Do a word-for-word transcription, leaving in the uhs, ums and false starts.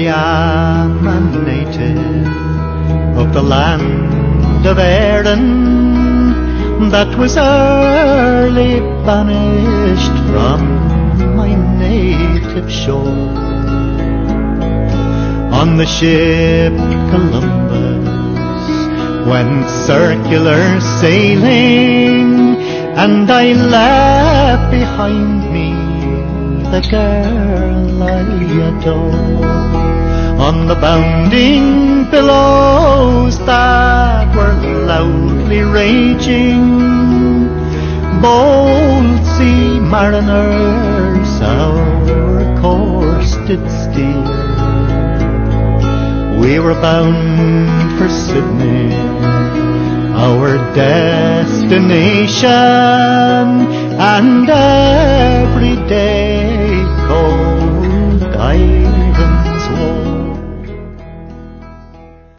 am a native of the land of Erin that was early banished from my native shore. On the ship Columbus went circular sailing, and I left behind me the girl I adore. On the bounding billows that were loudly raging, bold sea mariners our course did steer. We were bound for Sydney, our destination, and